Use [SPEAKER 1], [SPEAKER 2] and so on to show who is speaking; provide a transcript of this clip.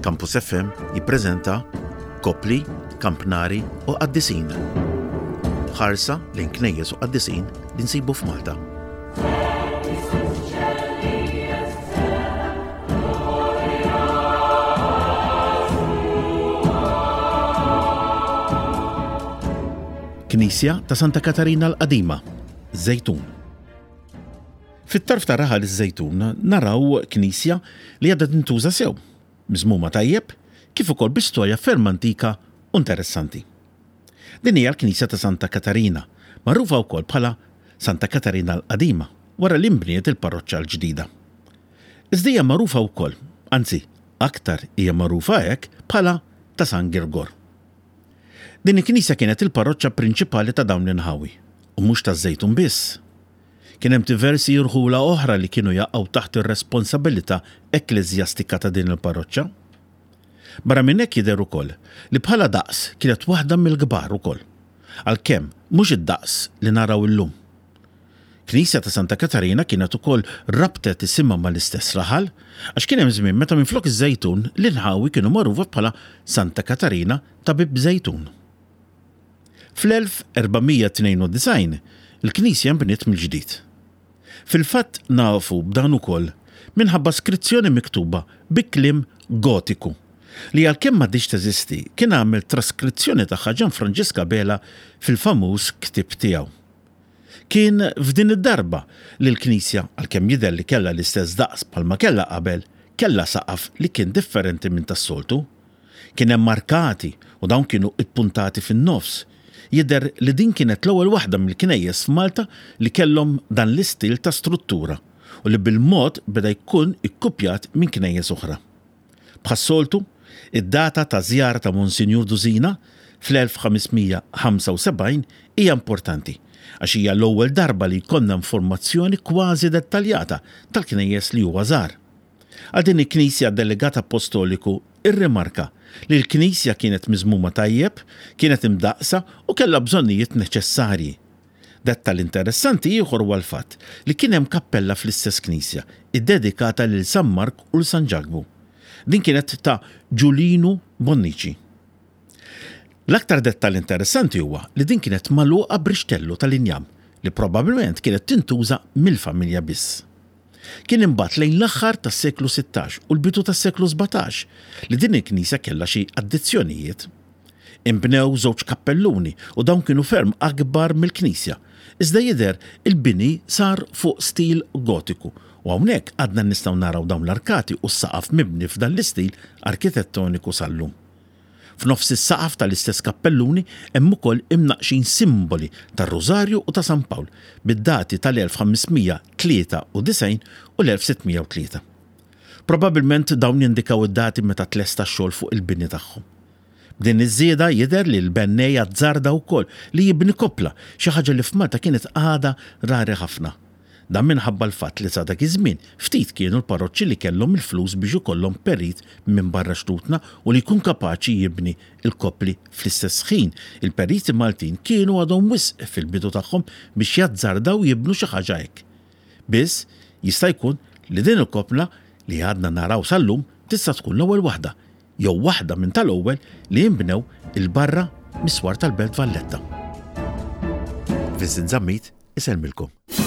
[SPEAKER 1] Campus FM jippreżenta Kopli, Kampnari u Qaddisin. Ħarsa lejn knejjes u qaddisin li nsibu f'Malta. Knisja ta' Santa Katarina l-Qadima, Żejtun. Fit-tarf ta' raħal iż-Żejtun naraw knisja li għadha tintuża sew, miżmuma tajjeb, kif ukoll b'istorja ferm antika u interessanti. Din hija l-Knisja ta' Santa Katarina, magħrufa wkoll bħala Santa Katarina l-Qadima, wara li nbniet il-parroċċa l-ġdida. Iżda hija magħrufa wkoll, anzi, aktar hija magħrufa hekk bħala ta' San Girgor. Din il-Knisja kienet il-parroċċa prinċipali ta' dawn l-inħawi, u mhux taż-Żejtun biss. Kien hemm diversi irħula oħra li kienu jaqgħu taħt ir-responsabilità ekleżjastika ta' din il-parroċċa. Barra minn hekk jidher ukoll li bħala daqs kienet waħda mill-kbar ukoll, għalkemm mhux id-daqs li naraw illum. Knisja ta' Santa Katarina kienet ukoll rabtet isimha mal-istess raħal għax kien hemm żmien meta minflok iż-Żejtun l-inħawi kienu magħrufa bħala Santa Katarina ta' Bib Żejtun. Fl-1492 il-Knisja nbniet mill-ġdid. Fil-fatt nafu b'dan ukoll minħabba skrizzjoni miktuba bi kliem Gotiku li għalkemm m'għadix teżisti kien għamel traskrizzjoni tagħha Gianfrancesco Bela fil-famuż ktieb tiegħu. Kien f'din id-darba li l-Knisja għalkemm jidher li kellha l-istess daqs bħalma kellha qabel, kellha saqaf li kien differenti minn tas-soltu. Kien hemm markati u dawn kienu ippuntati fin-nofs. Jidher li din kienet l-ewwel waħda mill-knejjes f'Malta li kellhom dan l-istil ta' struttura u li bil-mod beda jkun ikkupjat minn knejjes oħra. Bħas-soltu, id-data ta' żjara ta' Monsinjur Duzina fl-1575 hija importanti għax hija l-ewwel darba li jkollna informazzjoni kważi dettaljata tal-knejjes li huwa żar. Għal din il-Knisja delegat apostoliku irrimarka li l-Knisja kienet miżmuma tajjeb, kienet imdaqsa u kellha bżonnijiet neċessarji. Dettal interessanti ieħor huwa l-fatt li kien hemm kappella fl-istess Knisja iddedikata lil San Mark u l San Ġagbu. Din kienet ta' Giulino Bonnici. L-aktar dettal interessanti huwa li din kienet magħluqa b'rixtellu tal-injam li probabbilment kienet tintuża mill-familja biss. Kien imbagħad lejn l-aħħar tas-seklu 16 u l-bidu tas-seklu 17 li din il-Knisja kellha xi addizzjonijiet. Inbnew żewġ kappelluni u dawn kienu ferm akbar mill-Knisja. Iżda jidher il-bini sar fuq stil Gotiku u hawnhekk għadna nistgħu naraw dawn l-arkati u s-saqaf mibni f'dan l-istil arkitettoniku sal-lum. F'nofs is-saqaf tal-istess kappelluni hemm ukoll imnaqxin simboli tar-Rużarju u ta' San Pawl bid-dati tal-1593 u l-1603. Probabbilment dawn jindikaw id-dati meta tlesta x-xogħol fuq il-bini tagħhom. B'din iż-żieda jidher li l-bennejja żarda wkoll li jibni koppla xi ħaġa li f'Malta kienet għada rari ħafna. Dan minħabba l-fatt li sa dak iż-żmien ftit kienu l-parroċċi li kellhom il-flus biex ikollhom perit minn barra xtutna u li jkun kapaċi jibni il-koppli fl-istess ħin. Il-periti Maltin kienu għadhom wisq fil-bidu tagħhom biex jazzardaw jibnu xi ħaġa hekk. Biss jista' jkun li din il-koppla li għadna naraw sal-lum tista' tkun l-ewwel waħda jew waħda minn tal-ewwel li jinbnew il-barra miswar tal-Belt Valletta. Vincent Zammit isellmilkom.